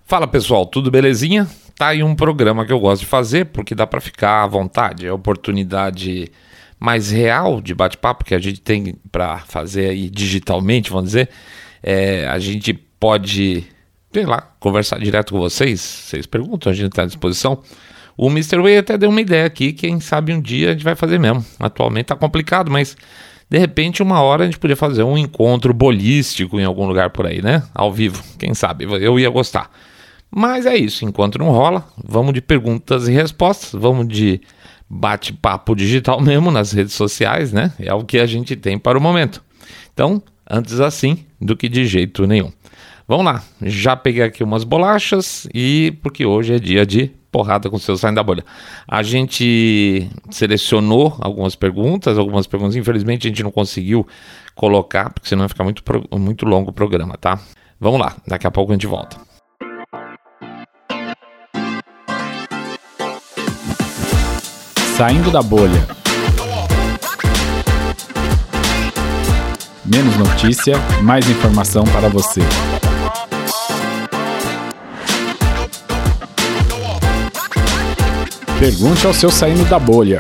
Fala pessoal, tudo belezinha? Tá aí um programa que eu gosto de fazer porque dá para ficar à vontade, é a oportunidade mais real de bate-papo que a gente tem para fazer aí digitalmente, vamos dizer. A gente pode, conversar direto com vocês perguntam, a gente está à disposição. O Mr. Way até deu uma ideia aqui, quem sabe um dia a gente vai fazer mesmo. Atualmente tá complicado, mas de repente uma hora a gente podia fazer um encontro bolístico em algum lugar por aí, né? Ao vivo, quem sabe, eu ia gostar. Mas é isso, enquanto não rola, vamos de perguntas e respostas, vamos de bate-papo digital mesmo nas redes sociais, né? É o que a gente tem para o momento. Então, antes assim do que de jeito nenhum. Vamos lá, já peguei aqui umas bolachas e porque hoje é dia de porrada com o seu Saindo da Bolha. A gente selecionou algumas perguntas, infelizmente a gente não conseguiu colocar, porque senão vai ficar muito longo o programa, tá? Vamos lá, daqui a pouco a gente volta. Saindo da Bolha. Menos notícia, mais informação para você. Pergunte ao seu Saindo da Bolha.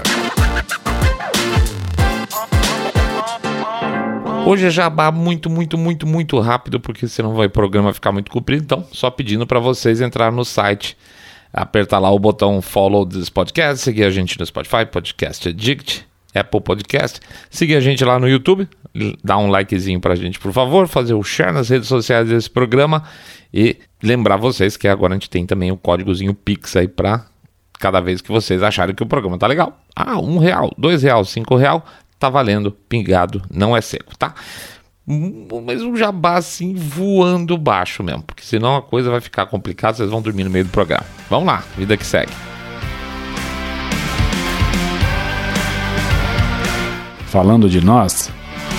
Hoje é jabá muito rápido, porque senão o programa ficar muito comprido. Então, só pedindo para vocês entrar no site, apertar lá o botão follow this podcast, seguir a gente no Spotify, Podcast Addict, Apple Podcast, seguir a gente lá no YouTube, dar um likezinho pra gente, por favor, fazer o share nas redes sociais desse programa e lembrar vocês que agora a gente tem também o códigozinho Pix aí pra cada vez que vocês acharem que o programa tá legal. R$1, R$2, R$5, tá valendo, pingado, não é seco, tá? Mas um jabá assim voando baixo mesmo, porque senão a coisa vai ficar complicada, vocês vão dormir no meio do programa. Vamos lá, vida que segue. Falando de nós.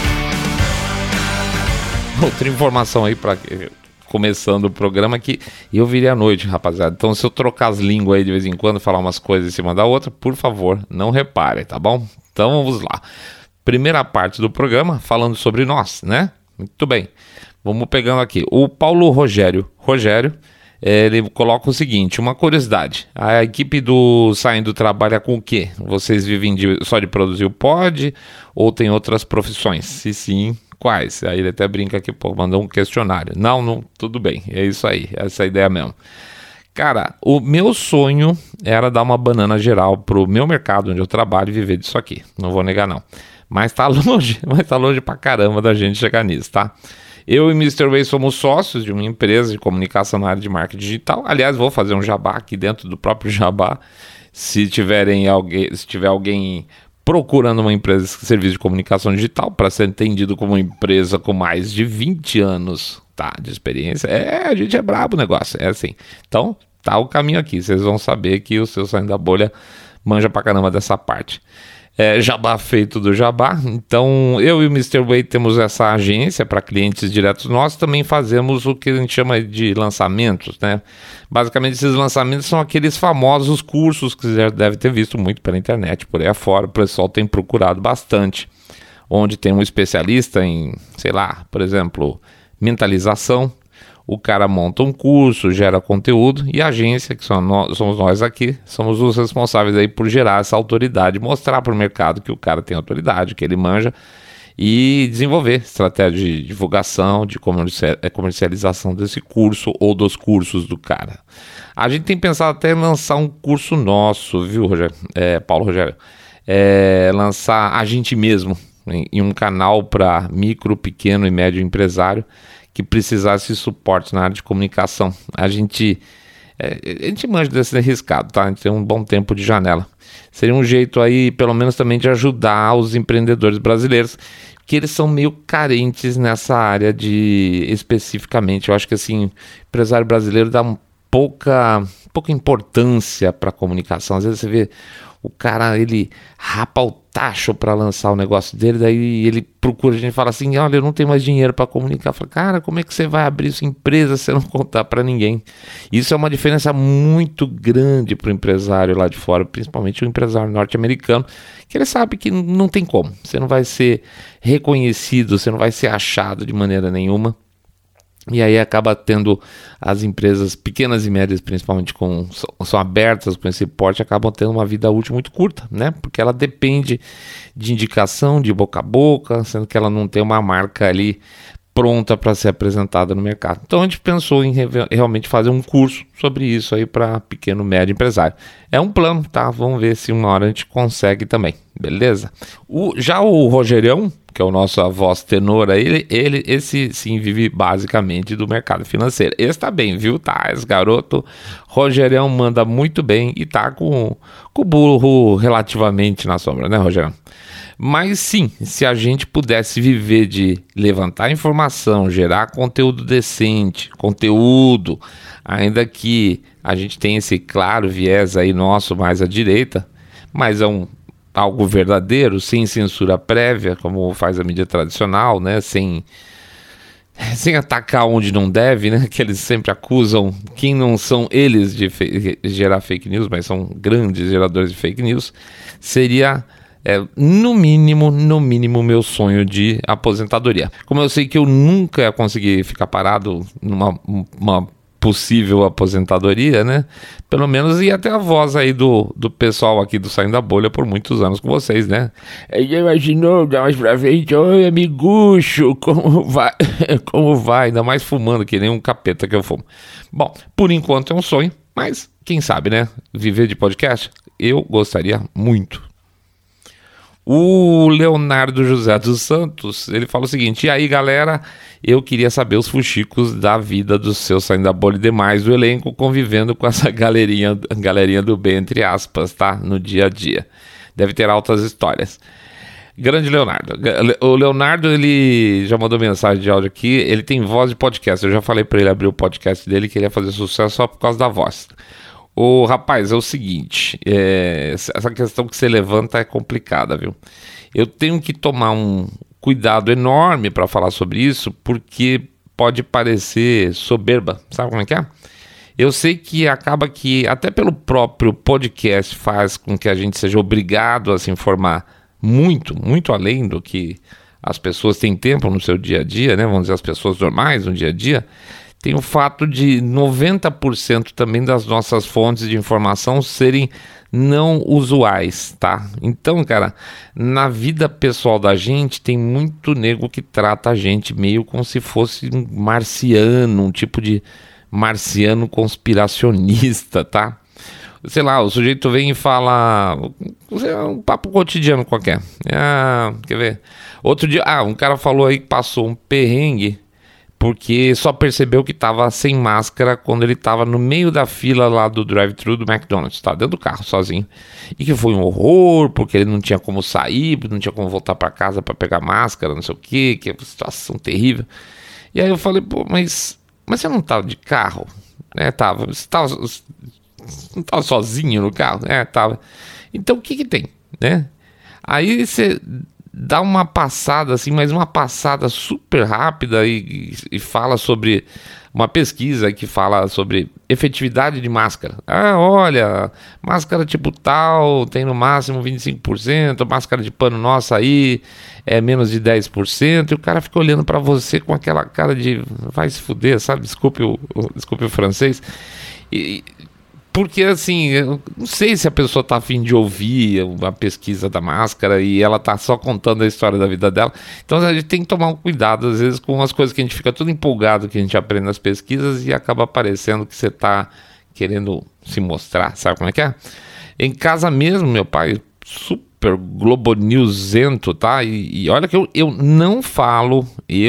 Outra informação aí para começando o programa que eu virei à noite, rapaziada. Então se eu trocar as línguas aí de vez em quando, falar umas coisas em cima da outra, por favor, não reparem, tá bom? Então vamos lá. Primeira parte do programa, falando sobre nós, né? Muito bem. Vamos pegando aqui. O Paulo Rogério, ele coloca o seguinte, uma curiosidade. A equipe do Saindo trabalha com o quê? Vocês vivem só de produzir o pod ou tem outras profissões? Se sim, quais? Aí ele até brinca aqui, mandou um questionário. Não, tudo bem. É isso aí, essa é a ideia mesmo. Cara, o meu sonho era dar uma banana geral pro meu mercado onde eu trabalho e viver disso aqui. Não vou negar não. Mas tá longe pra caramba da gente chegar nisso, tá? Eu e Mr. Way somos sócios de uma empresa de comunicação na área de marketing digital. Aliás, vou fazer um jabá aqui dentro do próprio jabá. Se tiver alguém procurando uma empresa de serviço de comunicação digital para ser entendido como uma empresa com mais de 20 anos, tá, de experiência, a gente é brabo o negócio, é assim. Então, tá o caminho aqui. Vocês vão saber que o seu Saindo da Bolha manja pra caramba dessa parte. Jabá feito do jabá. Então eu e o Mr. Way temos essa agência para clientes diretos nossos. Também fazemos o que a gente chama de lançamentos, né? Basicamente esses lançamentos são aqueles famosos cursos que você já deve ter visto muito pela internet, por aí afora. O pessoal tem procurado bastante, onde tem um especialista em, por exemplo, mentalização. O cara monta um curso, gera conteúdo e a agência, que somos nós aqui, somos os responsáveis aí por gerar essa autoridade, mostrar para o mercado que o cara tem autoridade, que ele manja e desenvolver estratégia de divulgação, de comercialização desse curso ou dos cursos do cara. A gente tem pensado até em lançar um curso nosso, viu, Paulo Rogério? Lançar a gente mesmo em um canal para micro, pequeno e médio empresário que precisasse de suporte na área de comunicação. A gente manja desse arriscado, tá? A gente tem um bom tempo de janela. Seria um jeito aí, pelo menos também, de ajudar os empreendedores brasileiros, que eles são meio carentes nessa área especificamente. Eu acho que assim, o empresário brasileiro dá pouca importância para a comunicação. Às vezes você vê o cara, ele rapa o tacho para lançar o negócio dele, daí ele procura, a gente fala assim, olha, eu não tenho mais dinheiro para comunicar. Fala, cara, como é que você vai abrir sua empresa se você não contar para ninguém? Isso é uma diferença muito grande para o empresário lá de fora, principalmente o empresário norte-americano, que ele sabe que não tem como, você não vai ser reconhecido, você não vai ser achado de maneira nenhuma E aí acaba tendo as empresas pequenas e médias, principalmente são abertas com esse porte, acabam tendo uma vida útil muito curta, né? Porque ela depende de indicação, de boca a boca, sendo que ela não tem uma marca ali pronta para ser apresentada no mercado. Então a gente pensou em realmente fazer um curso sobre isso aí para pequeno e médio empresário. É um plano, tá? Vamos ver se uma hora a gente consegue também, beleza? Já o Rogerião, que é o nosso voz tenor aí, esse sim vive basicamente do mercado financeiro. Esse tá bem, viu? Tá, esse garoto Rogerião manda muito bem e tá com o burro relativamente na sombra, né, Rogerião? Mas sim, se a gente pudesse viver de levantar informação, gerar conteúdo decente, conteúdo, ainda que a gente tenha esse claro viés aí nosso mais à direita, mas é algo verdadeiro, sem censura prévia, como faz a mídia tradicional, né? Sem atacar onde não deve, né? Que eles sempre acusam quem não são eles de gerar fake news, mas são grandes geradores de fake news, seria... no mínimo meu sonho de aposentadoria. Como eu sei que eu nunca ia conseguir ficar parado numa possível aposentadoria, né? Pelo menos ia ter a voz aí do pessoal aqui do Saindo da Bolha por muitos anos com vocês, né? Já imaginou, dá mais pra frente, oi amigucho, como vai? Como vai? Ainda mais fumando que nem um capeta que eu fumo. Bom, por enquanto é um sonho, mas quem sabe, né? Viver de podcast, eu gostaria muito. O Leonardo José dos Santos, ele fala o seguinte: e aí galera, eu queria saber os fuxicos da vida do seu Saindo da Bolha e demais do elenco convivendo com essa galerinha do bem, entre aspas, tá? No dia a dia. Deve ter altas histórias. Grande Leonardo. O Leonardo, ele já mandou mensagem de áudio aqui, ele tem voz de podcast. Eu já falei pra ele abrir o podcast dele que ele ia fazer sucesso só por causa da voz. Ô, rapaz, é o seguinte, essa questão que você levanta é complicada, viu? Eu tenho que tomar um cuidado enorme para falar sobre isso, porque pode parecer soberba, sabe como é que é? Eu sei que acaba que, até pelo próprio podcast, faz com que a gente seja obrigado a se informar muito além do que as pessoas têm tempo no seu dia a dia, né? Vamos dizer, as pessoas normais no dia a dia. Tem o fato de 90% também das nossas fontes de informação serem não usuais, tá? Então, cara, na vida pessoal da gente tem muito nego que trata a gente meio como se fosse um marciano, um tipo de marciano conspiracionista, tá? Sei lá, o sujeito vem e fala um papo cotidiano qualquer. Quer ver? Outro dia, um cara falou aí que passou um perrengue porque só percebeu que estava sem máscara quando ele estava no meio da fila lá do drive-thru do McDonald's, tá? Dentro do carro, sozinho. E que foi um horror, porque ele não tinha como sair, não tinha como voltar para casa para pegar máscara, não sei o quê, que é uma situação terrível. E aí eu falei, pô, mas você não estava de carro? Tava. Você não estava sozinho no carro? Tava. Então o que tem, né? Aí você dá uma passada assim, mas uma passada super rápida e fala sobre uma pesquisa que fala sobre efetividade de máscara. Olha, máscara tipo tal tem no máximo 25%, máscara de pano nossa aí é menos de 10%, e o cara fica olhando pra você com aquela cara de vai se fuder, sabe? Desculpe o francês. Porque assim, eu não sei se a pessoa tá a fim de ouvir uma pesquisa da máscara e ela tá só contando a história da vida dela. Então a gente tem que tomar um cuidado, às vezes, com as coisas que a gente fica tudo empolgado que a gente aprende nas pesquisas e acaba parecendo que você tá querendo se mostrar, sabe como é que é? Em casa mesmo, meu pai, super Globo Newsento, tá? E olha que eu não falo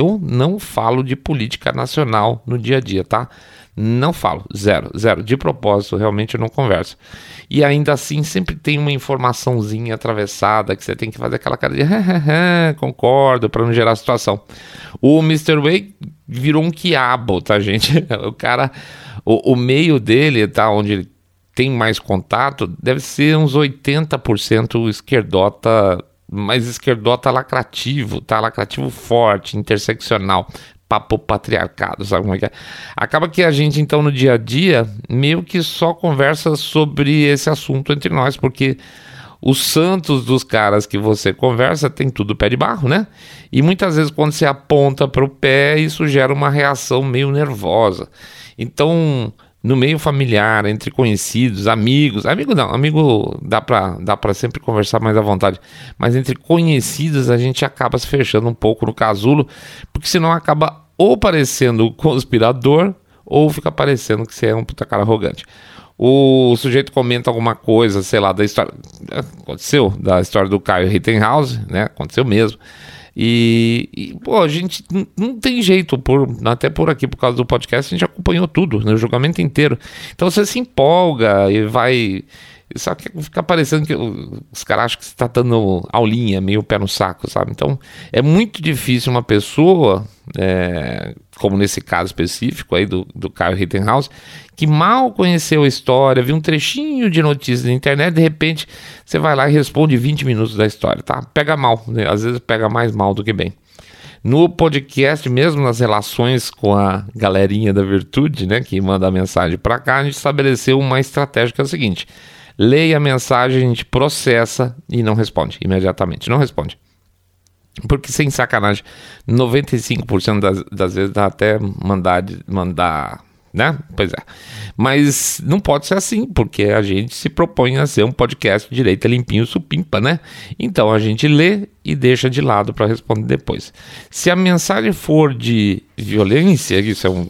de política nacional no dia a dia, tá? Não falo, zero, de propósito, realmente eu não converso. E ainda assim sempre tem uma informaçãozinha atravessada que você tem que fazer aquela cara de concordo, para não gerar situação. O Mr. Way virou um quiabo, tá, gente? O cara, o meio dele, tá, onde ele tem mais contato, deve ser uns 80% esquerdota, mas esquerdota lacrativo, tá? Lacrativo forte, interseccional. Papo patriarcado, sabe como é que é? Acaba que a gente, então, no dia a dia, meio que só conversa sobre esse assunto entre nós, porque os santos dos caras que você conversa tem tudo pé de barro, né? E muitas vezes quando você aponta para o pé, isso gera uma reação meio nervosa. Então, no meio familiar, entre conhecidos, amigo dá pra sempre conversar mais à vontade, mas entre conhecidos a gente acaba se fechando um pouco no casulo, porque senão acaba ou parecendo conspirador, ou fica parecendo que você é um puta cara arrogante. O sujeito comenta alguma coisa, sei lá, da história, aconteceu, da história do Caio Rittenhouse, né, aconteceu mesmo. E pô, a gente não tem jeito, até por aqui, por causa do podcast, a gente acompanhou tudo, né, o julgamento inteiro. Então você se empolga e vai... Só que fica parecendo que os caras acham que você está dando aulinha, meio pé no saco, sabe? Então é muito difícil uma pessoa, como nesse caso específico aí do Caio Rittenhouse, que mal conheceu a história, viu um trechinho de notícias na internet, de repente você vai lá e responde 20 minutos da história, tá? Pega mal, né? Às vezes pega mais mal do que bem. No podcast, mesmo nas relações com a galerinha da Virtude, né, que manda a mensagem para cá, a gente estabeleceu uma estratégia que é o seguinte: leia a mensagem, a gente processa e não responde imediatamente, não responde. Porque, sem sacanagem, 95% das vezes dá até mandar, né? Pois é. Mas não pode ser assim, porque a gente se propõe a ser um podcast direito, limpinho, supimpa, né? Então a gente lê e deixa de lado para responder depois. Se a mensagem for de violência,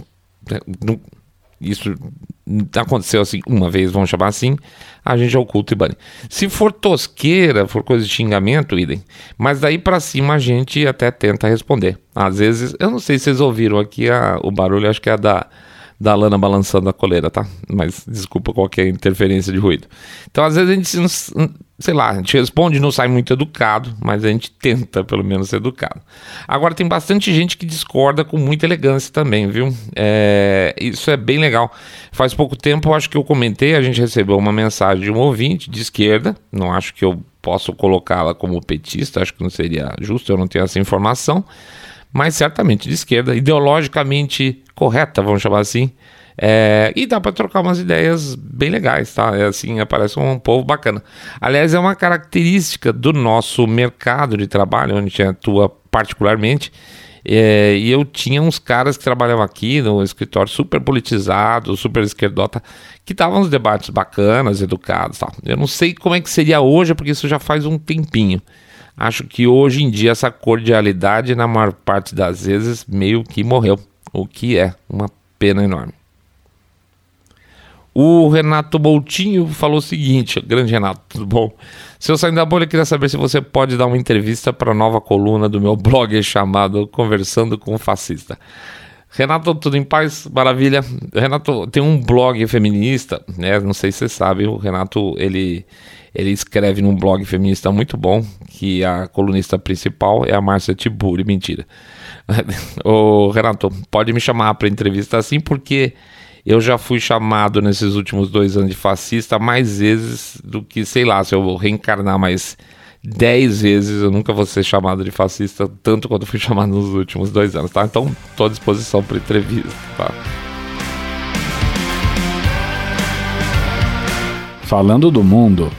isso aconteceu assim uma vez, vamos chamar assim, a gente oculta e bane. Se for tosqueira, for coisa de xingamento, idem. Mas daí pra cima a gente até tenta responder. Às vezes, eu não sei se vocês ouviram aqui o barulho, acho que é da Lana balançando a coleira, tá? Mas desculpa qualquer interferência de ruído. Então às vezes a gente, sei lá, a gente responde, não sai muito educado, mas a gente tenta pelo menos ser educado. Agora tem bastante gente que discorda com muita elegância também, viu? Isso é bem legal. Faz pouco tempo, eu acho que eu comentei, a gente recebeu uma mensagem de um ouvinte de esquerda, não acho que eu posso colocá-la como petista, acho que não seria justo, eu não tenho essa informação, mas certamente de esquerda, ideologicamente correta, vamos chamar assim, e dá para trocar umas ideias bem legais, tá? Aparece um povo bacana. Aliás, é uma característica do nosso mercado de trabalho, onde a gente atua particularmente, e eu tinha uns caras que trabalhavam aqui no escritório super politizado, super esquerdota, que davam uns debates bacanas, educados, tal. Eu não sei como é que seria hoje, porque isso já faz um tempinho. Acho que hoje em dia essa cordialidade, na maior parte das vezes, meio que morreu, o que é uma pena enorme. O Renato Boltinho falou o seguinte: grande Renato, tudo bom? Se eu sair da bolha, eu queria saber se você pode dar uma entrevista para a nova coluna do meu blog chamado Conversando com o Fascista. Renato, tudo em paz? Maravilha. Renato tem um blog feminista, né? Não sei se você sabe, o Renato, ele escreve num blog feminista muito bom, que a colunista principal é a Márcia Tiburi, mentira. Ô, Renato, pode me chamar para entrevista assim, porque eu já fui chamado nesses últimos 2 anos de fascista mais vezes do que, sei lá, se eu reencarnar mais 10 vezes, eu nunca vou ser chamado de fascista tanto quanto fui chamado nos últimos 2 anos, tá? Então, estou à disposição para entrevista, tá? Falando do mundo.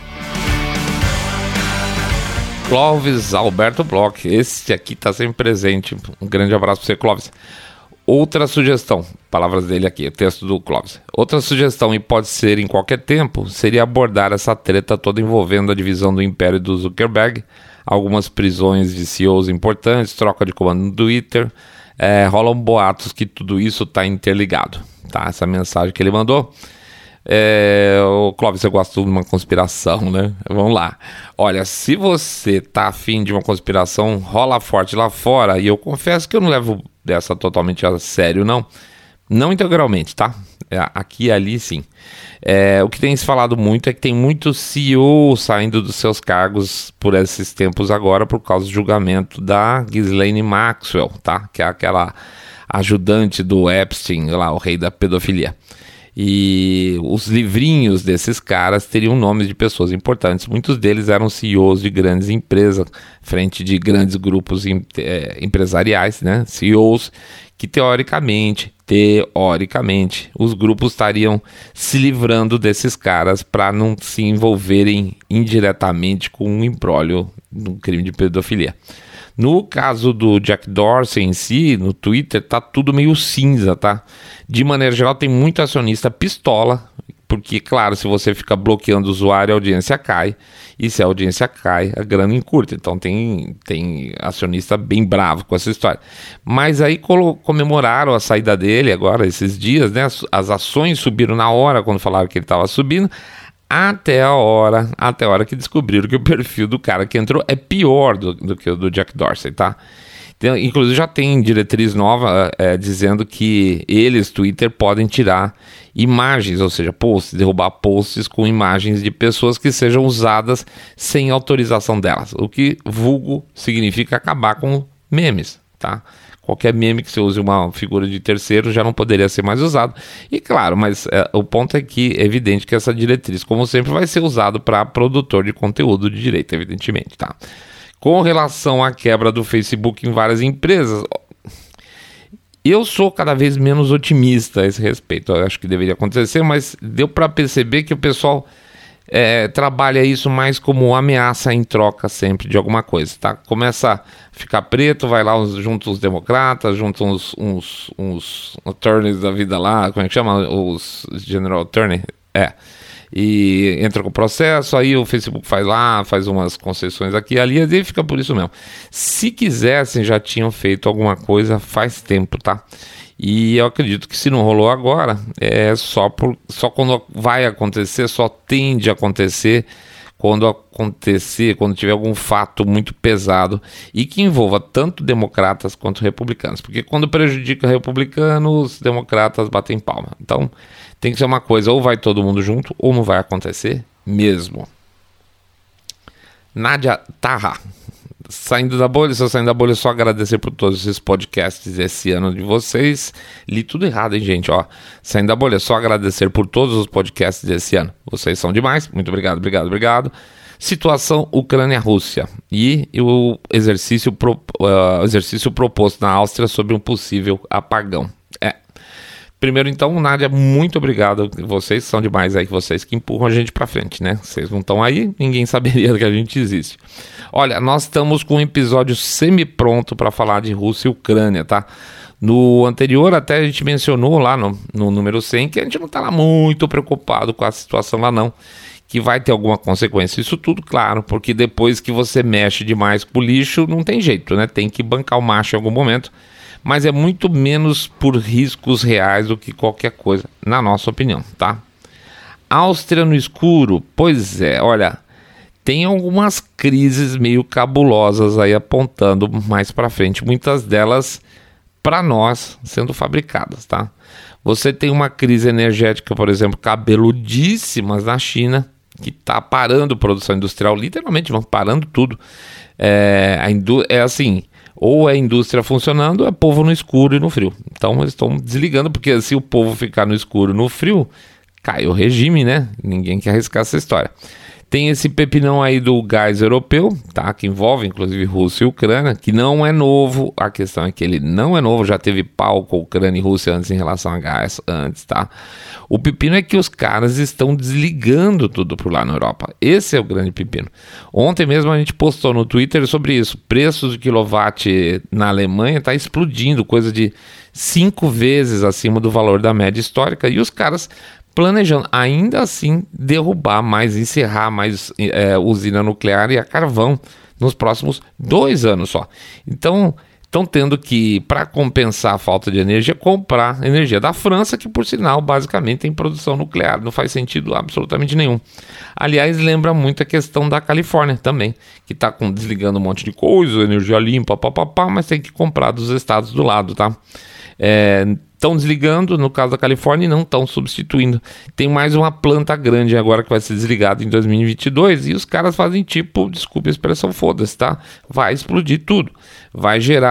Clóvis Alberto Bloch, esse aqui tá sempre presente. Um grande abraço para você, Clóvis. Outra sugestão, palavras dele aqui, o texto do Clóvis. Outra sugestão, e pode ser em qualquer tempo, seria abordar essa treta toda envolvendo a divisão do império do Zuckerberg, algumas prisões de CEOs importantes, troca de comando no Twitter, rolam boatos que tudo isso está interligado, tá? Essa mensagem que ele mandou. O Clóvis, eu gosto de uma conspiração, né? Vamos lá. Olha, se você tá afim de uma conspiração, rola forte lá fora, e eu confesso que eu não levo dessa totalmente a sério, não integralmente, tá? Aqui e ali, sim. O que tem se falado muito é que tem muito CEO saindo dos seus cargos por esses tempos agora, por causa do julgamento da Ghislaine Maxwell, tá? Que é aquela ajudante do Epstein, lá, o rei da pedofilia. E os livrinhos desses caras teriam nomes de pessoas importantes. Muitos deles eram CEOs de grandes empresas, frente de grandes grupos empresariais, né? CEOs que teoricamente, os grupos estariam se livrando desses caras para não se envolverem indiretamente com um imbróglio no crime de pedofilia. No caso do Jack Dorsey em si, no Twitter, tá tudo meio cinza, tá? De maneira geral, tem muito acionista pistola, porque, claro, se você fica bloqueando o usuário, a audiência cai, e se a audiência cai, a grana encurta. Então tem acionista bem bravo com essa história. Mas aí comemoraram a saída dele agora, esses dias, né? As ações subiram na hora, quando falaram que ele estava subindo, até a hora que descobriram que o perfil do cara que entrou é pior do que o do Jack Dorsey, tá? Então, inclusive já tem diretriz nova dizendo que eles, Twitter, podem tirar imagens, ou seja, derrubar posts com imagens de pessoas que sejam usadas sem autorização delas, o que vulgo significa acabar com memes, tá? Qualquer meme que você use uma figura de terceiro já não poderia ser mais usado. E claro, mas o ponto é que é evidente que essa diretriz, como sempre, vai ser usado para produtor de conteúdo de direita, evidentemente, tá? Com relação à quebra do Facebook em várias empresas, eu sou cada vez menos otimista a esse respeito. Eu acho que deveria acontecer, mas deu para perceber que o pessoal trabalha isso mais como ameaça em troca sempre de alguma coisa, tá? Começa a ficar preto, vai lá junto os democratas, junto uns attorneys da vida lá, como é que chama? Os general attorney, e entra com o processo, aí o Facebook faz umas concessões aqui e ali, e fica por isso mesmo. Se quisessem, já tinham feito alguma coisa faz tempo, tá? E eu acredito que se não rolou agora, só quando vai acontecer, só tende a acontecer quando tiver algum fato muito pesado e que envolva tanto democratas quanto republicanos. Porque quando prejudica republicanos, os democratas batem palma. Então tem que ser uma coisa, ou vai todo mundo junto, ou não vai acontecer mesmo. Nádia Tarra. Saindo da bolha, só agradecer por todos esses podcasts esse ano de vocês. Li tudo errado, hein, gente? Saindo da bolha, só agradecer por todos os podcasts desse ano. Vocês são demais. Muito obrigado. Situação Ucrânia-Rússia e o exercício proposto na Áustria sobre um possível apagão. Primeiro, então, Nádia, muito obrigado. Vocês são demais aí, vocês que empurram a gente pra frente, né? Vocês não estão aí, ninguém saberia que a gente existe. Olha, nós estamos com um episódio semi-pronto para falar de Rússia e Ucrânia, tá? No anterior, até a gente mencionou lá no número 100 que a gente não tá lá muito preocupado com a situação lá, não. Que vai ter alguma consequência. Isso tudo, claro, porque depois que você mexe demais com o lixo, não tem jeito, né? Tem que bancar o macho em algum momento. Mas é muito menos por riscos reais do que qualquer coisa, na nossa opinião, tá? Áustria no escuro, pois é, olha, tem algumas crises meio cabulosas aí apontando mais para frente, muitas delas para nós sendo fabricadas, tá? Você tem uma crise energética, por exemplo, cabeludíssimas na China, que está parando a produção industrial, literalmente vão parando tudo. Assim, ou é indústria funcionando, é povo no escuro e no frio. Então eles estão desligando, porque se o povo ficar no escuro e no frio, cai o regime, né? Ninguém quer arriscar essa história. Tem esse pepinão aí do gás europeu, tá? Que envolve inclusive Rússia e Ucrânia, que não é novo. A questão é que ele não é novo, já teve pau com Ucrânia e Rússia antes em relação a gás antes, tá? O pepino é que os caras estão desligando tudo por lá na Europa. Esse é o grande pepino. Ontem mesmo a gente postou no Twitter sobre isso. Preços de quilowatt na Alemanha tá explodindo, coisa de 5 vezes acima do valor da média histórica, e os caras planejando, ainda assim, encerrar mais usina nuclear e a carvão nos próximos 2 anos só. Então, estão tendo que, para compensar a falta de energia, comprar energia da França, que, por sinal, basicamente tem produção nuclear. Não faz sentido absolutamente nenhum. Aliás, lembra muito a questão da Califórnia também, que está desligando um monte de coisa, energia limpa, mas tem que comprar dos estados do lado, tá? Estão desligando, no caso da Califórnia, e não estão substituindo. Tem mais uma planta grande agora que vai ser desligada em 2022 e os caras fazem tipo, desculpa a expressão, foda-se, tá? Vai explodir tudo. Vai gerar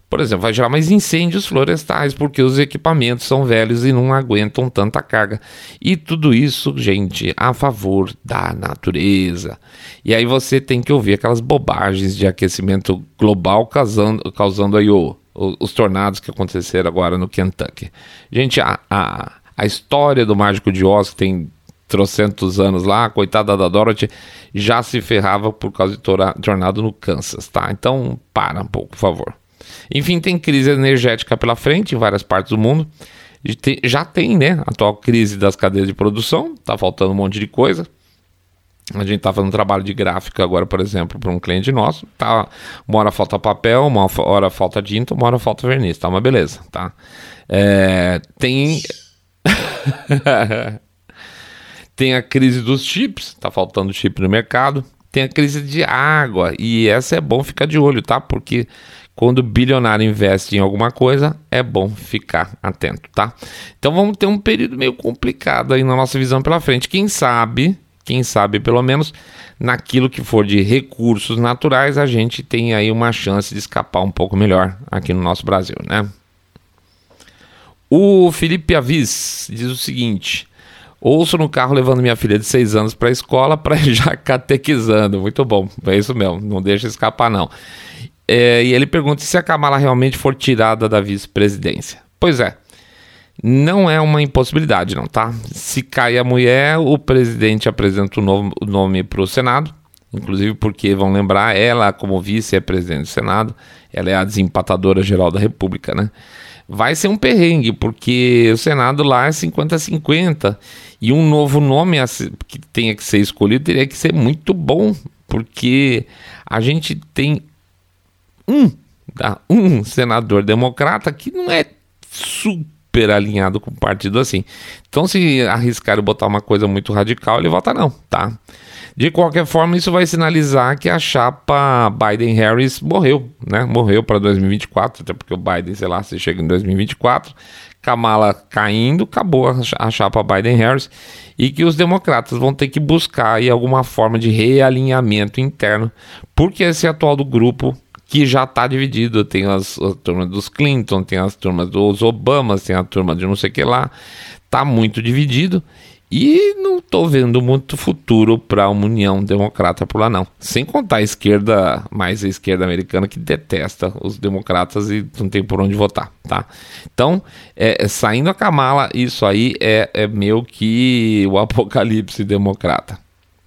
Por exemplo, vai gerar mais incêndios florestais, porque os equipamentos são velhos e não aguentam tanta carga. E tudo isso, gente, a favor da natureza. E aí você tem que ouvir aquelas bobagens de aquecimento global causando aí os tornados que aconteceram agora no Kentucky. Gente, a história do Mágico de Oz, que tem trocentos anos lá, a coitada da Dorothy, já se ferrava por causa de tornado no Kansas, tá? Então, para um pouco, por favor. Enfim, tem crise energética pela frente em várias partes do mundo. Já tem, né, a atual crise das cadeias de produção, tá faltando um monte de coisa. A gente tá fazendo um trabalho de gráfica agora, por exemplo, para um cliente nosso. Tá, uma hora falta papel, uma hora falta tinta, uma hora falta verniz, tá? Uma beleza, tá? Tem... Tem a crise dos chips, tá faltando chip no mercado. Tem a crise de água, e essa é bom ficar de olho, tá? Porque quando o bilionário investe em alguma coisa, é bom ficar atento, tá? Então vamos ter um período meio complicado aí na nossa visão pela frente. Quem sabe pelo menos, naquilo que for de recursos naturais, a gente tem aí uma chance de escapar um pouco melhor aqui no nosso Brasil, né? O Felipe Avis diz o seguinte: ouço no carro levando minha filha de 6 anos para a escola para já catequizando. Muito bom, é isso mesmo, não deixa escapar não. E ele pergunta se a Kamala realmente for tirada da vice-presidência. Pois é, não é uma impossibilidade não, tá? Se cai a mulher, o presidente apresenta o nome para o Senado, inclusive porque, vão lembrar, ela como vice é presidente do Senado, ela é a desempatadora geral da República, né? Vai ser um perrengue, porque o Senado lá é 50-50, e um novo nome que tenha que ser escolhido teria que ser muito bom, porque a gente tem um senador democrata que não é super alinhado com o partido assim. Então, se arriscar botar uma coisa muito radical, ele vota não, tá? De qualquer forma, isso vai sinalizar que a chapa Biden-Harris morreu, né? Morreu para 2024, até porque o Biden, sei lá, se chega em 2024, Kamala caindo, acabou a chapa Biden-Harris, e que os democratas vão ter que buscar aí alguma forma de realinhamento interno, porque esse atual do grupo que já está dividido, tem a turma dos Clinton, tem as turmas dos Obamas, tem a turma de não sei o que lá, tá muito dividido. E não tô vendo muito futuro para uma união democrata por lá não. Sem contar a esquerda, mais a esquerda americana, que detesta os democratas e não tem por onde votar, tá? Então, saindo a Kamala, isso aí é meio que o apocalipse democrata.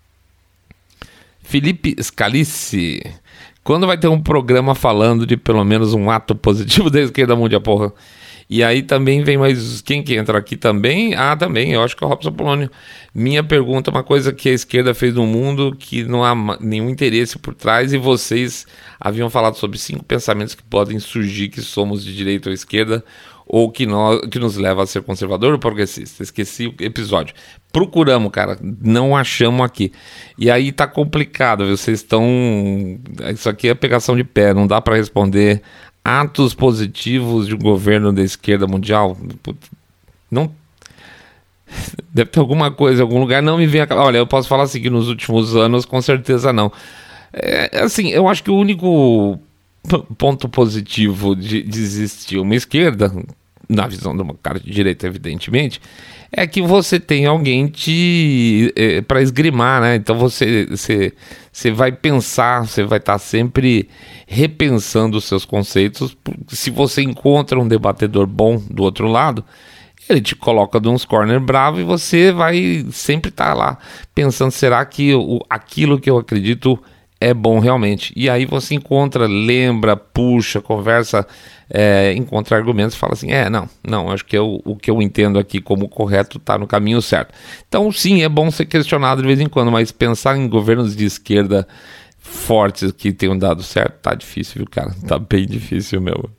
Felipe Scalici: quando vai ter um programa falando de pelo menos um ato positivo da esquerda mundial, porra? E aí também vem mais... Quem que entra aqui também? Também, eu acho que é o Robson Polônio. Minha pergunta, uma coisa que a esquerda fez no mundo que não há nenhum interesse por trás, e vocês haviam falado sobre 5 pensamentos que podem surgir que somos de direita ou esquerda, ou que nos leva a ser conservador ou progressista. Esqueci o episódio. Procuramos, cara, não achamos aqui. E aí tá complicado, vocês estão... Isso aqui é pegação de pé, não dá para responder... Atos positivos de um governo da esquerda mundial? Não. Deve ter alguma coisa em algum lugar, não me vem a... Olha, eu posso falar assim que nos últimos anos, com certeza não. Assim, eu acho que o único ponto positivo de existir uma esquerda, na visão de uma cara de direita, evidentemente, é que você tem alguém para esgrimar, né? Então você vai pensar, você vai estar sempre repensando os seus conceitos. Se você encontra um debatedor bom do outro lado, ele te coloca de uns corner bravo e você vai sempre estar lá pensando, será que aquilo que eu acredito é bom realmente? E aí você encontra, lembra, puxa, conversa, encontra argumentos e fala assim, não, acho que o que eu entendo aqui como correto está no caminho certo. Então sim, é bom ser questionado de vez em quando, mas pensar em governos de esquerda fortes que tenham dado certo, tá difícil, viu, cara? Tá bem difícil, meu.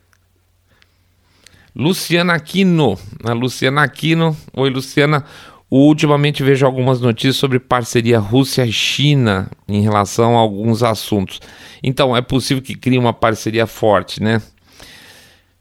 Luciana Aquino. Oi, Luciana. Ultimamente vejo algumas notícias sobre parceria Rússia e China em relação a alguns assuntos. Então, é possível que crie uma parceria forte, né?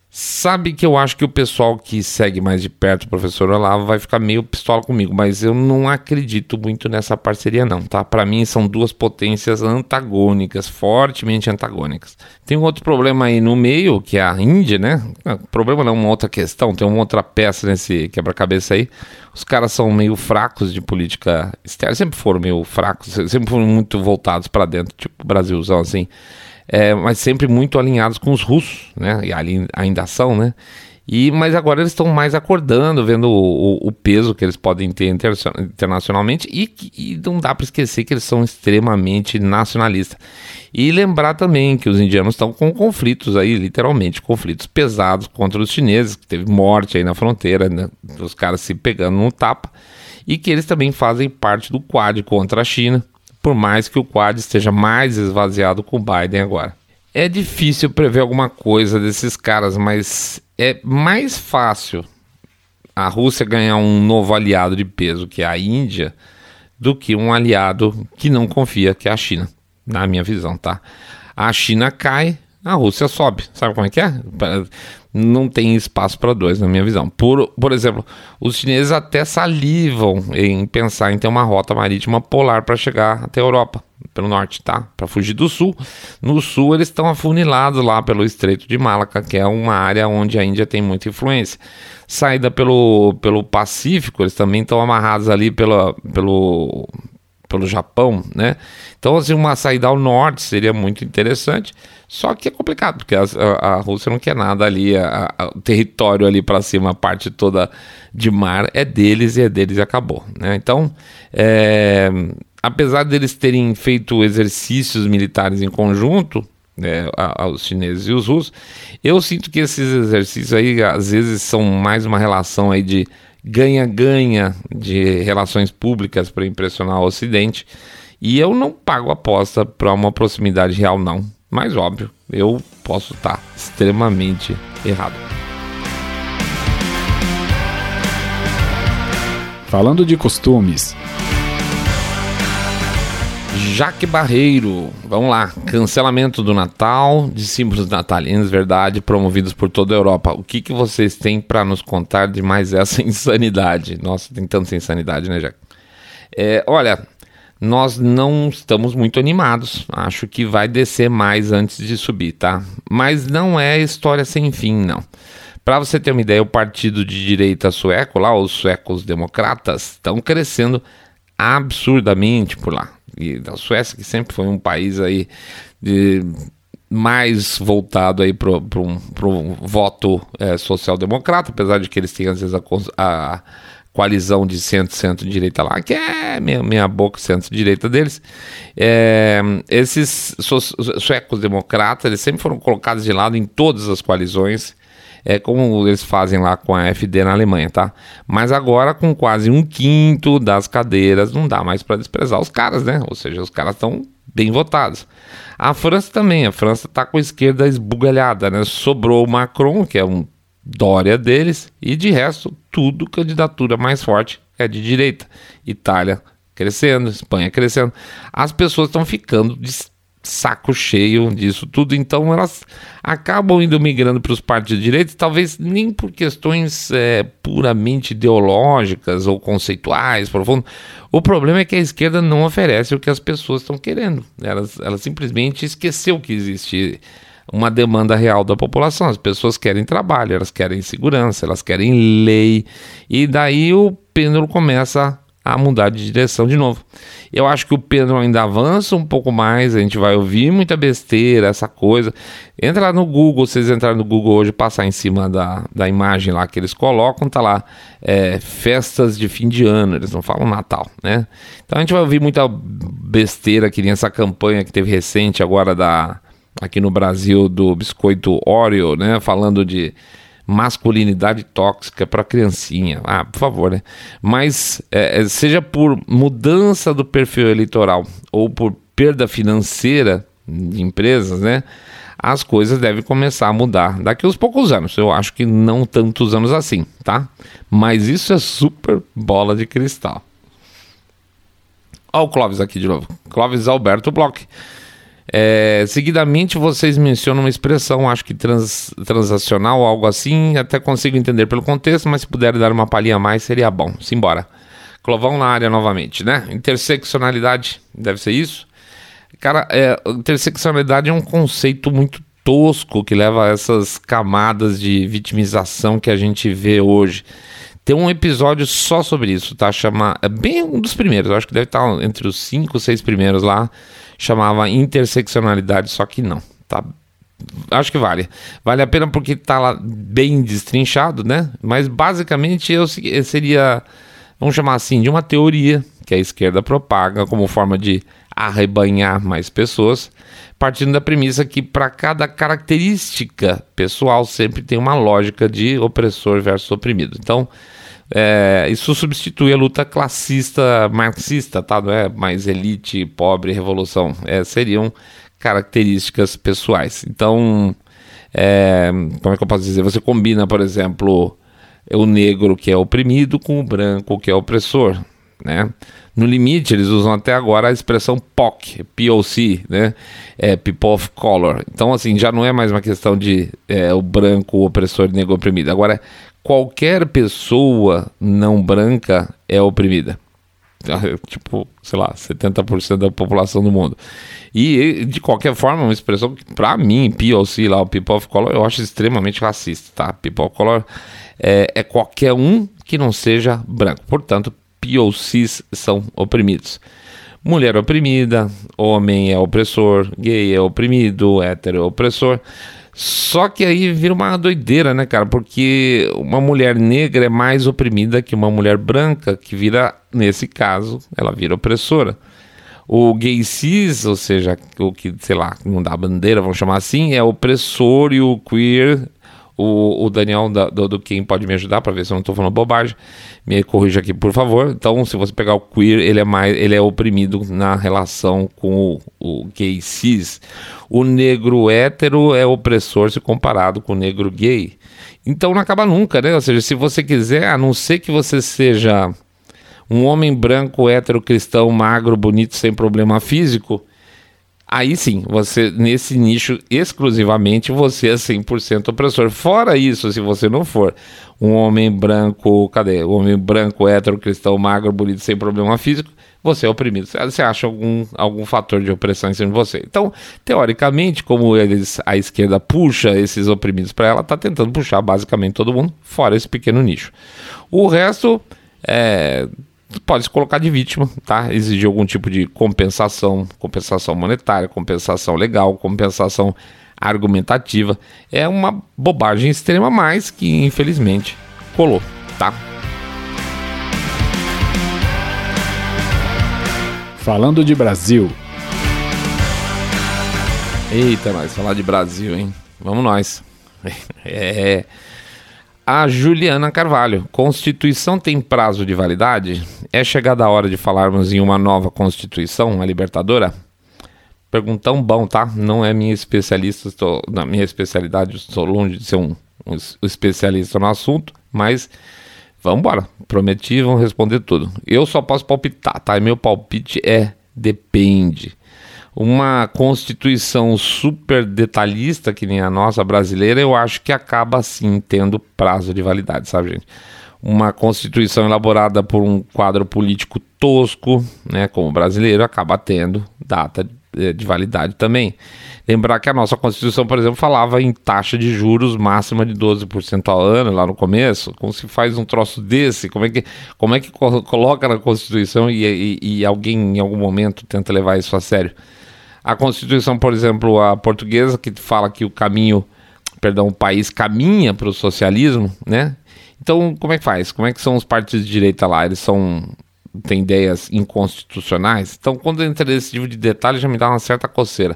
Sabe que eu acho que o pessoal que segue mais de perto o professor Olavo vai ficar meio pistola comigo, mas eu não acredito muito nessa parceria não, tá? Para mim são duas potências antagônicas, fortemente antagônicas. Tem um outro problema aí no meio, que é a Índia, né? Problema não, uma outra questão, tem uma outra peça nesse quebra-cabeça aí. Os caras são meio fracos de política externa, sempre foram meio fracos, sempre foram muito voltados para dentro, tipo Brasilzão assim. Mas sempre muito alinhados com os russos, né? E ali ainda são, né? Mas agora eles estão mais acordando, vendo o peso que eles podem ter internacionalmente e não dá para esquecer que eles são extremamente nacionalistas. E lembrar também que os indianos estão com conflitos aí, literalmente, conflitos pesados contra os chineses, que teve morte aí na fronteira, né? Os caras se pegando no tapa, e que eles também fazem parte do Quad contra a China, por mais que o Quad esteja mais esvaziado com o Biden agora. É difícil prever alguma coisa desses caras, mas é mais fácil a Rússia ganhar um novo aliado de peso, que é a Índia, do que um aliado que não confia, que é a China, na minha visão, tá? A China cai, a Rússia sobe. Sabe como é que é? Não tem espaço para dois, na minha visão. Por exemplo, os chineses até salivam em pensar em ter uma rota marítima polar para chegar até a Europa, pelo norte, tá? Para fugir do sul. No sul, eles estão afunilados lá pelo Estreito de Malaca, que é uma área onde a Índia tem muita influência. Saída pelo Pacífico, eles também estão amarrados ali pelo Japão, né? Então, assim, uma saída ao norte seria muito interessante, só que é complicado, porque a Rússia não quer nada ali, o território ali para cima, a parte toda de mar é deles e acabou, né? Então, apesar deles terem feito exercícios militares em conjunto, os chineses e os russos, eu sinto que esses exercícios aí, às vezes, são mais uma relação aí de ganha-ganha de relações públicas para impressionar o Ocidente, e eu não pago aposta para uma proximidade real não, mas óbvio, eu posso estar extremamente errado. Falando de costumes, Jaque Barreiro, vamos lá, cancelamento do Natal, de símbolos natalinos, verdade, promovidos por toda a Europa. O que vocês têm para nos contar de mais essa insanidade? Nossa, tem tanta insanidade, né, Jaque? Olha, nós não estamos muito animados, acho que vai descer mais antes de subir, tá? Mas não é história sem fim, não. Para você ter uma ideia, o partido de direita sueco, lá, os suecos democratas, estão crescendo absurdamente por lá. E da Suécia, que sempre foi um país aí mais voltado aí pro voto social-democrata, apesar de que eles têm às vezes a coalizão de centro-direita lá, que é meia boca centro-direita deles. Esses suecos democratas, eles sempre foram colocados de lado em todas as coalizões, como eles fazem lá com a AfD na Alemanha, tá? Mas agora, com quase 1/5 das cadeiras, não dá mais para desprezar os caras, né? Ou seja, os caras estão bem votados. A França também, a França tá com a esquerda esbugalhada, né? Sobrou o Macron, que é um Dória deles, e de resto, tudo candidatura mais forte é de direita. Itália crescendo, Espanha crescendo. As pessoas estão ficando de saco cheio disso tudo, então elas acabam indo migrando para os partidos de direita, talvez nem por questões puramente ideológicas ou conceituais, profundas. O problema é que a esquerda não oferece o que as pessoas estão querendo. Ela simplesmente esqueceu que existe uma demanda real da população. As pessoas querem trabalho, elas querem segurança, elas querem lei, e daí o pêndulo começa a mudar de direção de novo. Eu acho que o pêndulo ainda avança um pouco mais, a gente vai ouvir muita besteira, essa coisa. Entra lá no Google, vocês entrarem no Google hoje, passar em cima da imagem lá que eles colocam, tá lá, festas de fim de ano, eles não falam Natal, né? Então a gente vai ouvir muita besteira, que nem essa campanha que teve recente agora aqui no Brasil, do biscoito Oreo, né? Falando de masculinidade tóxica para criancinha. Por favor, né? Mas seja por mudança do perfil eleitoral ou por perda financeira de empresas, né? As coisas devem começar a mudar daqui a uns poucos anos. Eu acho que não tantos anos assim, tá? Mas isso é super bola de cristal. Olha o Clóvis aqui de novo. Clóvis Alberto Bloch. Seguidamente vocês mencionam uma expressão, acho que transacional, algo assim, até consigo entender pelo contexto, mas se puder dar uma palhinha a mais seria bom. Simbora. Clovão na área novamente, né? Interseccionalidade, deve ser isso? Cara, interseccionalidade é um conceito muito tosco que leva a essas camadas de vitimização que a gente vê hoje. Tem um episódio só sobre isso, tá? É bem um dos primeiros, eu acho que deve estar entre os 5, 6 primeiros lá. Chamava interseccionalidade, só que não, tá? Acho que vale a pena porque tá lá bem destrinchado, né? Mas basicamente seria, vamos chamar assim, de uma teoria que a esquerda propaga como forma de arrebanhar mais pessoas, partindo da premissa que para cada característica pessoal sempre tem uma lógica de opressor versus oprimido. Então, isso substitui a luta classista marxista, tá? Não é mais elite, pobre, revolução. Seriam características pessoais. Então, como é que eu posso dizer? Você combina, por exemplo, o negro que é oprimido com o branco que é opressor, né? No limite, eles usam até agora a expressão POC, POC, né? People of Color. Então, assim, já não é mais uma questão de o branco opressor e negro oprimido. Agora, qualquer pessoa não branca é oprimida. Tipo, sei lá, 70% da população do mundo. E, de qualquer forma, uma expressão que, pra mim, POC, lá, o People of Color, eu acho extremamente racista, tá? People of Color é qualquer um que não seja branco. Portanto, POCs são oprimidos. Mulher oprimida, homem é opressor, gay é oprimido, hétero é opressor. Só que aí vira uma doideira, né, cara? Porque uma mulher negra é mais oprimida que uma mulher branca, que vira, nesse caso, ela vira opressora. O gay cis, ou seja, o que, sei lá, não dá bandeira, vamos chamar assim, é opressor, e o queer, o Daniel do Quem pode me ajudar para ver se eu não estou falando bobagem, me corrija aqui, por favor. Então, se você pegar o queer, ele é oprimido na relação com o gay cis. O negro hétero é opressor se comparado com o negro gay. Então não acaba nunca, né? Ou seja, se você quiser, a não ser que você seja um homem branco, hétero, cristão, magro, bonito, sem problema físico, aí sim, você, nesse nicho exclusivamente, você é 100% opressor. Fora isso, se você não for um homem branco, um homem branco, hétero, cristão, magro, bonito, sem problema físico, você é oprimido. Você acha algum fator de opressão em cima de você. Então, teoricamente, como a esquerda puxa esses oprimidos para ela, está tentando puxar basicamente todo mundo, fora esse pequeno nicho. O resto pode se colocar de vítima, tá? Exigir algum tipo de compensação monetária, compensação legal, compensação argumentativa. É uma bobagem extrema, mas que infelizmente colou, tá? Falando de Brasil. Eita, nós falar de Brasil, hein? Vamos nós. A Juliana Carvalho. Constituição tem prazo de validade? É chegada a hora de falarmos em uma nova Constituição, uma libertadora? Perguntão bom, tá? Não é minha especialista, na minha especialidade, estou longe de ser um especialista no assunto, mas vamos embora. Prometi, vão responder tudo. Eu só posso palpitar, tá? E meu palpite depende. Uma Constituição super detalhista, que nem a nossa brasileira, eu acho que acaba sim tendo prazo de validade, sabe, gente? Uma Constituição elaborada por um quadro político tosco, né, como o brasileiro, acaba tendo data de validade também. Lembrar que a nossa Constituição, por exemplo, falava em taxa de juros máxima de 12% ao ano, lá no começo. Como se faz um troço desse? Como é que coloca na Constituição e alguém em algum momento tenta levar isso a sério? A Constituição, por exemplo, a portuguesa, que fala que o país caminha para o socialismo, né? Então, como é que faz? Como é que são os partidos de direita lá? Eles têm ideias inconstitucionais? Então, quando entra nesse tipo de detalhe, já me dá uma certa coceira.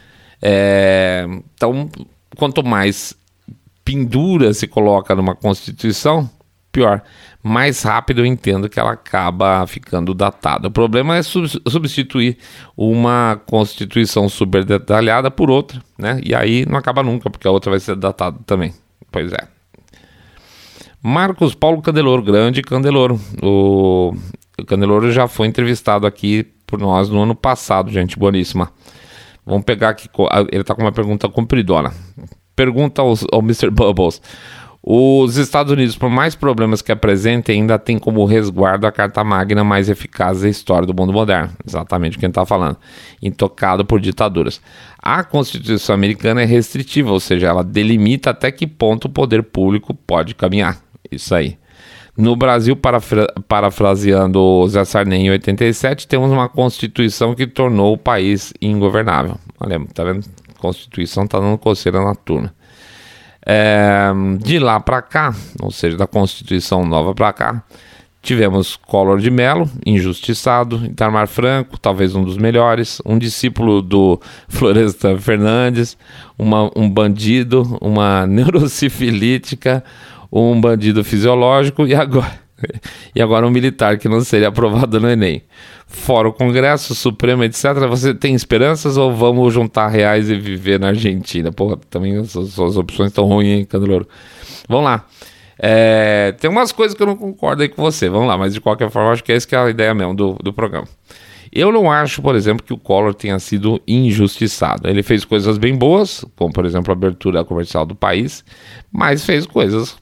Então, quanto mais pendura se coloca numa Constituição, pior. Mais rápido eu entendo que ela acaba ficando datada. O problema é substituir uma Constituição super detalhada por outra, né? E aí não acaba nunca, porque a outra vai ser datada também. Pois é. Marcos Paulo Candeloro, grande Candeloro. O Candeloro já foi entrevistado aqui por nós no ano passado, gente boníssima. Vamos pegar aqui, ele está com uma pergunta compridona. Pergunta ao Mr. Bubbles. Os Estados Unidos, por mais problemas que apresentem, ainda tem como resguardo a Carta Magna mais eficaz da história do mundo moderno. Exatamente o que a gente está falando. Intocado por ditaduras. A Constituição americana é restritiva, ou seja, ela delimita até que ponto o poder público pode caminhar. Isso aí. No Brasil, parafraseando o Zé Sarney em 87, temos uma Constituição que tornou o país ingovernável. Olha, tá vendo? A Constituição está dando coceira na turma. De lá para cá, ou seja, da Constituição nova para cá, tivemos Collor de Mello, injustiçado, Itamar Franco, talvez um dos melhores, um discípulo do Florestan Fernandes, um bandido, uma neurocifilítica, um bandido fisiológico e agora um militar que não seria aprovado no Enem. Fora o Congresso, Supremo, etc. Você tem esperanças ou vamos juntar reais e viver na Argentina? Porra, também as opções estão ruins, hein, Candeloro? Vamos lá. Tem umas coisas que eu não concordo aí com você. Vamos lá, mas de qualquer forma, acho que essa que é a ideia mesmo do programa. Eu não acho, por exemplo, que o Collor tenha sido injustiçado. Ele fez coisas bem boas, como, por exemplo, a abertura comercial do país, mas fez coisas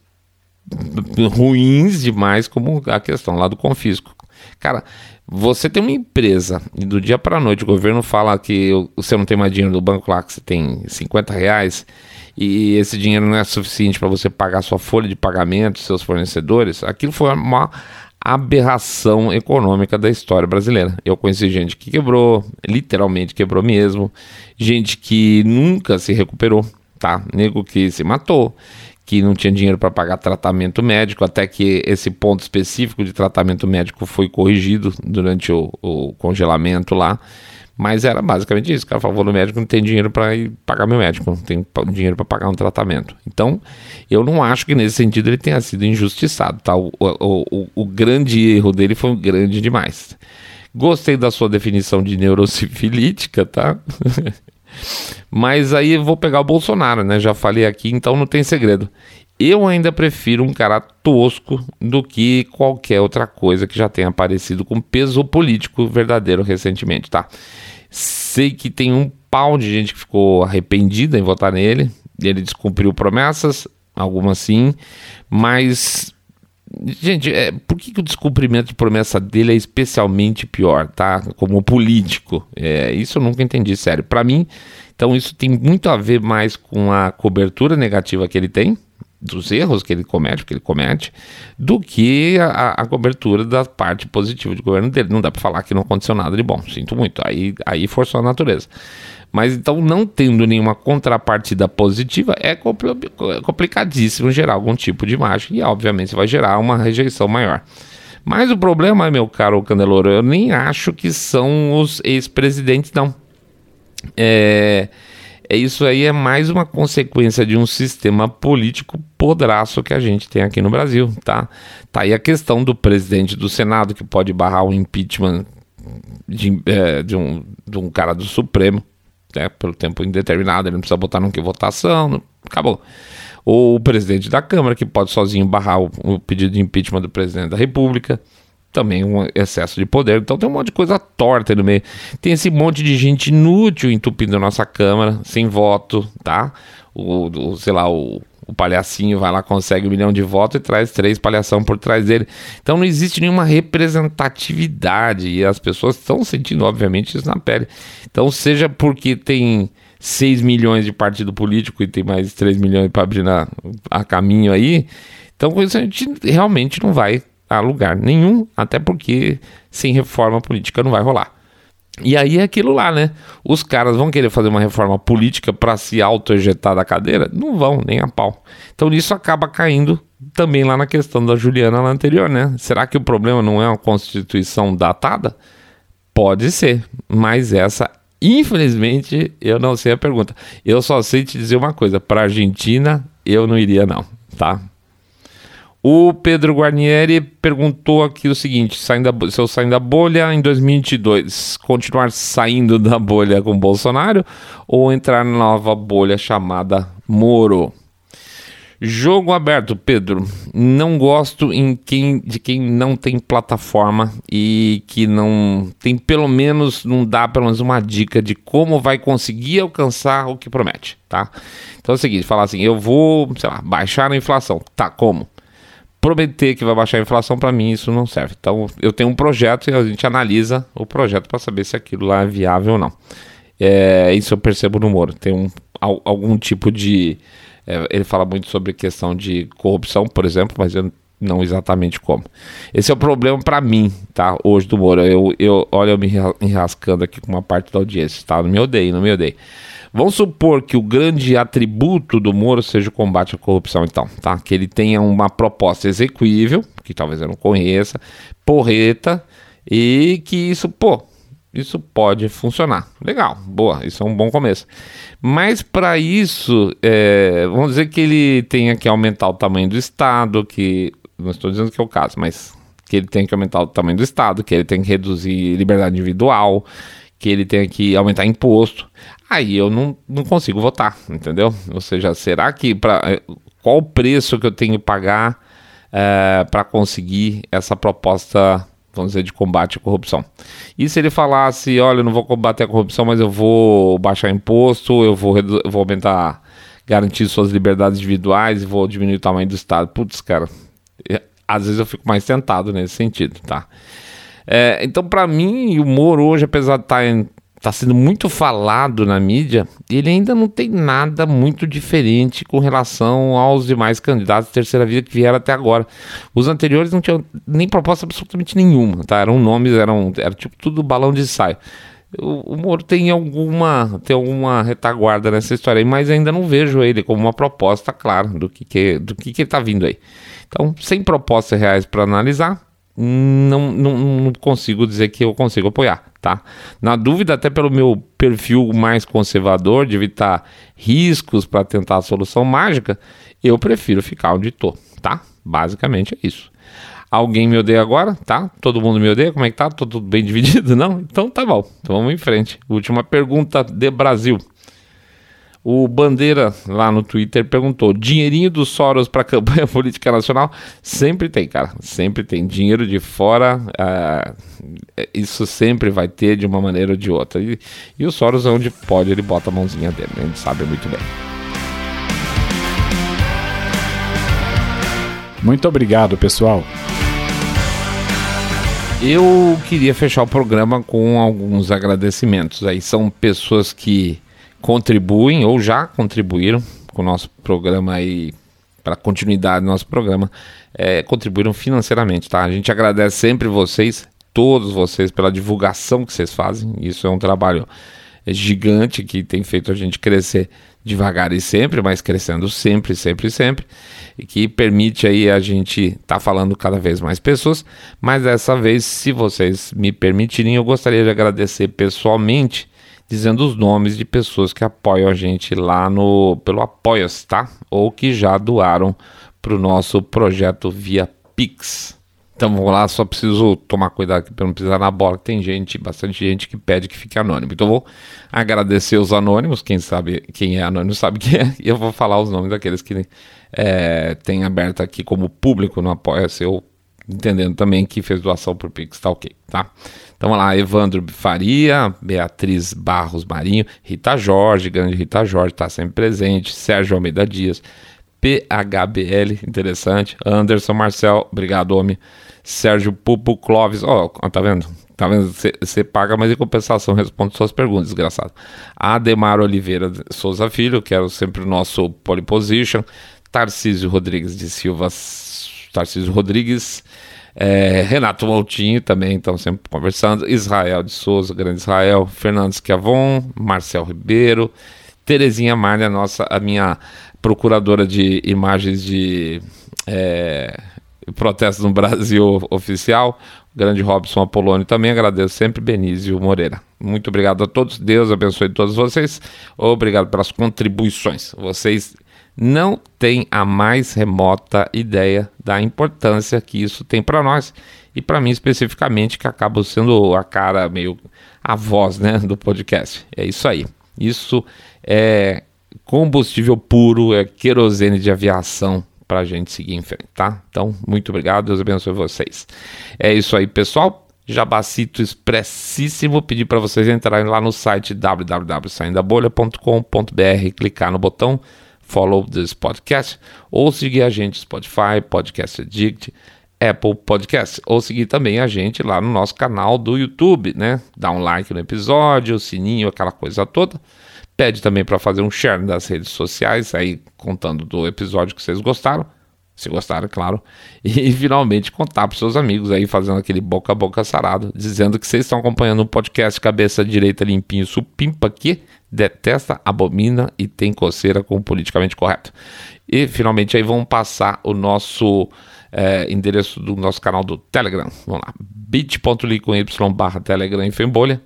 ruins demais, como a questão lá do confisco. Cara, você tem uma empresa e do dia para a noite o governo fala que você não tem mais dinheiro do banco lá, que você tem R$50 e esse dinheiro não é suficiente para você pagar sua folha de pagamento, seus fornecedores. Aquilo foi uma aberração econômica da história brasileira. Eu conheci gente que quebrou, literalmente quebrou mesmo, gente que nunca se recuperou, tá? Nego que se matou, que não tinha dinheiro para pagar tratamento médico, até que esse ponto específico de tratamento médico foi corrigido durante o congelamento lá, mas era basicamente isso. O cara falou no médico, não tem dinheiro para ir pagar meu médico, não tem dinheiro para pagar um tratamento. Então, eu não acho que nesse sentido ele tenha sido injustiçado, tá? O grande erro dele foi grande demais. Gostei da sua definição de neurocifilítica, tá? Mas aí eu vou pegar o Bolsonaro, né? Já falei aqui, então não tem segredo. Eu ainda prefiro um cara tosco do que qualquer outra coisa que já tenha aparecido com peso político verdadeiro recentemente, tá? Sei que tem um pau de gente que ficou arrependida em votar nele. Ele descumpriu promessas, algumas sim, mas... Gente, por que o descumprimento de promessa dele é especialmente pior, tá? Como político. Isso eu nunca entendi, sério. Para mim, então isso tem muito a ver mais com a cobertura negativa que ele tem, dos erros que ele comete, do que a cobertura da parte positiva de governo dele. Não dá para falar que não aconteceu nada de bom, sinto muito. Aí forçou a natureza. Mas então, não tendo nenhuma contrapartida positiva, é complicadíssimo gerar algum tipo de imagem e, obviamente, vai gerar uma rejeição maior. Mas o problema, meu caro Candeloro, eu nem acho que são os ex-presidentes, não. Isso aí é mais uma consequência de um sistema político podraço que a gente tem aqui no Brasil, tá? Tá aí a questão do presidente do Senado, que pode barrar o impeachment de um cara do Supremo, pelo tempo indeterminado, ele não precisa botar nunca em votação, acabou. Ou o presidente da Câmara, que pode sozinho barrar o pedido de impeachment do presidente da República, também um excesso de poder. Então tem um monte de coisa torta aí no meio. Tem esse monte de gente inútil entupindo a nossa Câmara, sem voto, tá? O palhacinho vai lá, consegue 1 milhão de votos e traz 3 palhação por trás dele. Então não existe nenhuma representatividade e as pessoas estão sentindo, obviamente, isso na pele. Então, seja porque tem 6 milhões de partido político e tem mais 3 milhões para abrir a caminho aí, então com isso a gente realmente não vai a lugar nenhum, até porque sem reforma política não vai rolar. E aí é aquilo lá, né? Os caras vão querer fazer uma reforma política para se auto-ejetar da cadeira? Não vão, nem a pau. Então isso acaba caindo também lá na questão da Juliana lá anterior, né? Será que o problema não é uma Constituição datada? Pode ser, mas essa, infelizmente, eu não sei a pergunta. Eu só sei te dizer uma coisa, para a Argentina eu não iria não, tá? O Pedro Guarnieri perguntou aqui o seguinte: se eu sair da bolha em 2022, continuar saindo da bolha com Bolsonaro ou entrar na nova bolha chamada Moro? Jogo aberto, Pedro. Não gosto de quem não tem plataforma e que não tem não dá pelo menos uma dica de como vai conseguir alcançar o que promete, tá? Então é o seguinte, falar assim, eu vou, sei lá, baixar a inflação. Tá, como? Prometer que vai baixar a inflação, para mim isso não serve. Então eu tenho um projeto e a gente analisa o projeto para saber se aquilo lá é viável ou não. Isso eu percebo no Moro. Tem algum tipo de... ele fala muito sobre questão de corrupção, por exemplo, mas eu não exatamente como. Esse é o problema para mim, tá? Hoje do Moro. Olha, eu me enrascando aqui com uma parte da audiência, tá? Não me odeie. Vamos supor que o grande atributo do Moro seja o combate à corrupção, então, tá? Que ele tenha uma proposta execuível, que talvez eu não conheça, porreta, e que isso pode funcionar. Legal, boa, isso é um bom começo. Mas para isso, vamos dizer que ele tenha que aumentar o tamanho do Estado, que não estou dizendo que é o caso, mas que ele tem que aumentar o tamanho do Estado, que ele tem que reduzir liberdade individual, que ele tenha que aumentar imposto. Aí eu não consigo votar, entendeu? Ou seja, será que qual o preço que eu tenho que pagar para conseguir essa proposta, vamos dizer, de combate à corrupção? E se ele falasse, olha, eu não vou combater a corrupção, mas eu vou baixar imposto, eu vou aumentar, garantir suas liberdades individuais e vou diminuir o tamanho do Estado. Putz, cara, às vezes eu fico mais tentado nesse sentido, tá? Então, para mim, o Moro hoje, apesar de tá sendo muito falado na mídia, ele ainda não tem nada muito diferente com relação aos demais candidatos de terceira via que vieram até agora. Os anteriores não tinham nem proposta absolutamente nenhuma, tá? Eram nomes, era tipo tudo balão de ensaio. O Moro tem alguma retaguarda nessa história aí, mas ainda não vejo ele como uma proposta clara do que ele tá vindo aí. Então, sem propostas reais para analisar, não consigo dizer que eu consigo apoiar, tá? Na dúvida, até pelo meu perfil mais conservador, de evitar riscos para tentar a solução mágica, eu prefiro ficar onde tô, tá? Basicamente é isso. Alguém me odeia agora, tá? Todo mundo me odeia? Como é que tá? Tô tudo bem dividido? Não? Então tá bom, então vamos em frente. Última pergunta de Brasil. O Bandeira, lá no Twitter, perguntou: dinheirinho dos Soros para a campanha política nacional? Sempre tem, cara. Sempre tem. Dinheiro de fora, isso sempre vai ter de uma maneira ou de outra. E o Soros, onde pode, ele bota a mãozinha dele. A gente sabe muito bem. Muito obrigado, pessoal. Eu queria fechar o programa com alguns agradecimentos. Aí são pessoas que contribuem ou já contribuíram com o nosso programa aí, para a continuidade do nosso programa, contribuíram financeiramente, tá? A gente agradece sempre vocês, todos vocês, pela divulgação que vocês fazem. Isso é um trabalho gigante que tem feito a gente crescer devagar e sempre, mas crescendo sempre, e que permite aí a gente tá falando cada vez mais pessoas. Mas dessa vez, se vocês me permitirem, eu gostaria de agradecer pessoalmente, dizendo os nomes de pessoas que apoiam a gente lá pelo Apoia-se, tá? Ou que já doaram para o nosso projeto via Pix. Então vamos lá, só preciso tomar cuidado aqui para não pisar na bola, que tem bastante gente que pede que fique anônimo. Então vou agradecer os anônimos, quem é anônimo sabe quem é, e eu vou falar os nomes daqueles que tem aberto aqui como público no Apoia-se, eu entendendo também que fez doação por Pix, tá ok, tá? Então vamos lá: Evandro Faria, Beatriz Barros Marinho, Rita Jorge, grande Rita Jorge, tá sempre presente, Sérgio Almeida Dias, PHBL, interessante, Anderson Marcel, obrigado, homem, Sérgio Pupo Clóvis, tá vendo? Você paga, mas em compensação responde suas perguntas, desgraçado. Ademar Oliveira Souza Filho, que era sempre o nosso pole position, Tarcísio Rodrigues de Silva, Renato Moutinho também, estão sempre conversando, Israel de Souza, grande Israel, Fernando Schiavon, Marcel Ribeiro, Terezinha Marlia, a minha procuradora de imagens de protestos no Brasil oficial, o grande Robson Apolônio também, agradeço sempre, Benício Moreira. Muito obrigado a todos, Deus abençoe todos vocês, obrigado pelas contribuições, vocês não têm a mais remota ideia da importância que isso tem para nós e para mim especificamente, que acabo sendo a voz, né, do podcast. É isso aí. Isso é combustível puro, é querosene de aviação para a gente seguir em frente, tá? Então, muito obrigado, Deus abençoe vocês. É isso aí, pessoal. Jabacito expressíssimo, pedir para vocês entrarem lá no site www.saindabolha.com.br, clicar no botão Follow this podcast, ou seguir a gente no Spotify, Podcast Addict, Apple Podcast, ou seguir também a gente lá no nosso canal do YouTube, né? Dá um like no episódio, o sininho, aquela coisa toda. Pede também para fazer um share nas redes sociais, aí contando do episódio que vocês gostaram, se gostaram, é claro, e finalmente contar para seus amigos aí, fazendo aquele boca a boca sarado, dizendo que vocês estão acompanhando um podcast cabeça direita limpinho, supimpa, que detesta, abomina e tem coceira com o politicamente correto. E finalmente aí vamos passar o nosso endereço do nosso canal do Telegram. Vamos lá, bit.ly/Telegram e Fembolha,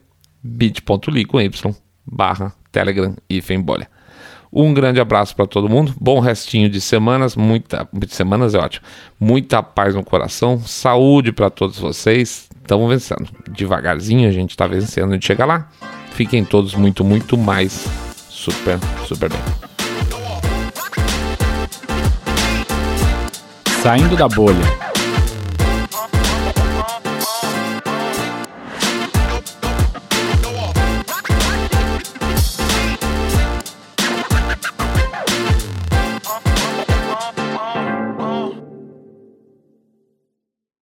bit.ly/Telegram e Fembolha. Um grande abraço para todo mundo, bom restinho de semanas, semanas é ótimo, muita paz no coração, saúde para todos vocês, estamos vencendo, devagarzinho a gente está vencendo, a gente chega lá, fiquem todos muito, muito mais super, super bem. Saindo da bolha.